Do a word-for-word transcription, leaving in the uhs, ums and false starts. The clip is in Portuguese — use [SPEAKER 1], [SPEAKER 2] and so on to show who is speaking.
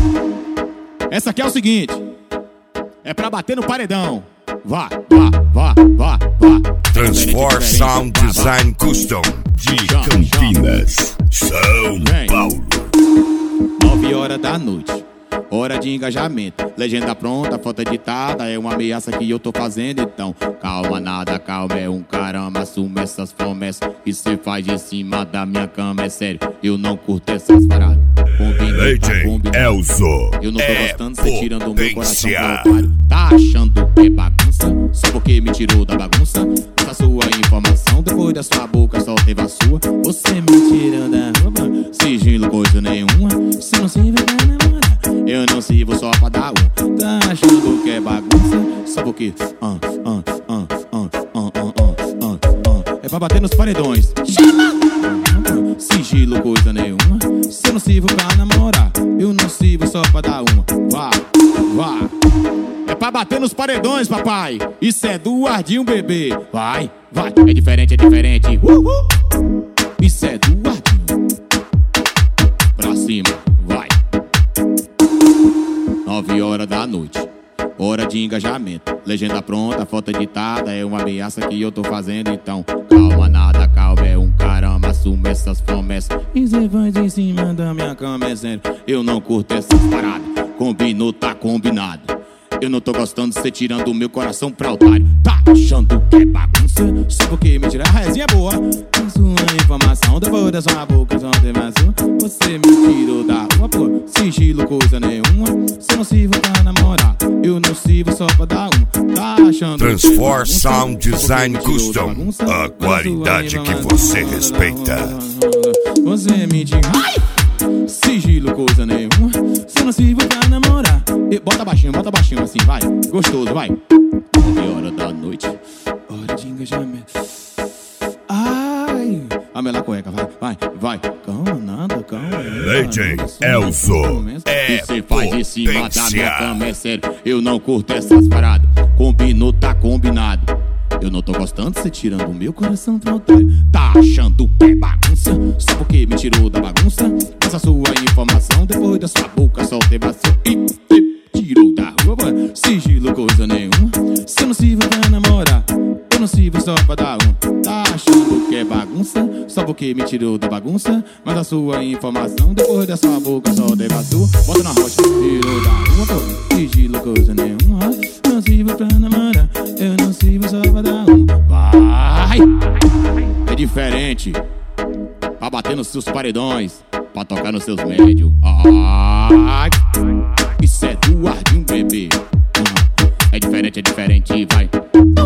[SPEAKER 1] Essa aqui é o seguinte, é pra bater no paredão. Vá, vá, vá, vá, vá.
[SPEAKER 2] Transform Sound Design Custom de Campinas, São Paulo.
[SPEAKER 1] Nove horas da noite, hora de engajamento. Legenda pronta, foto editada. É uma ameaça que eu tô fazendo. Então, calma, nada, calma, é um caramba. Assume essas promessas que cê faz em cima da minha cama. É sério, eu não curto essas paradas.
[SPEAKER 2] Legend Elzo.
[SPEAKER 1] Eu não tô
[SPEAKER 2] é
[SPEAKER 1] gostando, cê tirando o meu coração
[SPEAKER 2] potência.
[SPEAKER 1] pro otário. Tá achando que é bagunça? Só porque me tirou da bagunça. Essa sua informação, depois da sua boca só teve a sua. Você me tirando da roupa, sigilo coisa nenhuma. Se não se vê pra namorar, eu não sirvo só pra dar um. Tá achando que é bagunça? Só porque ah, ah, ah, ah, ah, ah, ah, ah. É pra bater nos paredões. Chama! Sigilo coisa nenhuma. Se eu não sirvo pra namorar, eu não sirvo só pra dar uma. Vá, vá. É pra bater nos paredões, papai. Isso é do Ardinho, bebê. Vai, vai. É diferente, é diferente. Uhul. Isso é do Ardinho. Pra cima, vai. Nove horas da noite, hora de engajamento. Legenda pronta, foto editada. É uma ameaça que eu tô fazendo. Então, calma, nada, calma, é um caramba. Assume essas promessas e cê faz em cima da minha cama. É sério, eu não curto essas paradas. Combinou, tá combinado. Eu não tô gostando de cê tirando o meu coração pra otário. Tá achando que é bagunça? Só porque me tira a resinha boa. A sua informação, depois da sua boca só teve a sua. Você me tirou da rua, pô. Sigilo coisa nenhuma. Se não sirvo pra namorar, eu não sirvo só pra dar um. Tá achando
[SPEAKER 2] Transform Sound Design Custom, a qualidade que você respeita.
[SPEAKER 1] Você me tira. Ai! Sigilo coisa nenhuma. Se não sirvo pra namorar, e bota baixinho, bota baixinho assim, vai. Gostoso, vai. Nove horas da noite, hora de engajamento. Ai, a mela cueca, vai, vai, vai. Calma, nada, calma.
[SPEAKER 2] Legend Elzo é
[SPEAKER 1] você faz em cima da minha cama, é sério. Eu não curto essas paradas. Combinou, tá combinado. Eu não tô gostando de você tirando o meu coração pro otário. Tá achando que é bagunça? Só porque me tirou da bagunça. Essa sua informação, depois da sua boca só teve a sua. E tirou da rua, sigilo coisa nenhuma. Se eu não sirvo pra namorar, eu não sirvo só pra dar um. Tá achando que é bagunça? Só porque me tirou da bagunça. Mas a sua informação, depois da sua boca só teve a sua. Bota na rocha, tirou da rua, pô. Sigilo coisa nenhuma. Não sirvo pra namorar, eu não sirvo só pra dar um. Vai! É diferente. Pra bater nos seus paredões, pra tocar nos seus médios. Ai! Isso é do Ardinho, bebê. É diferente, é diferente, vai.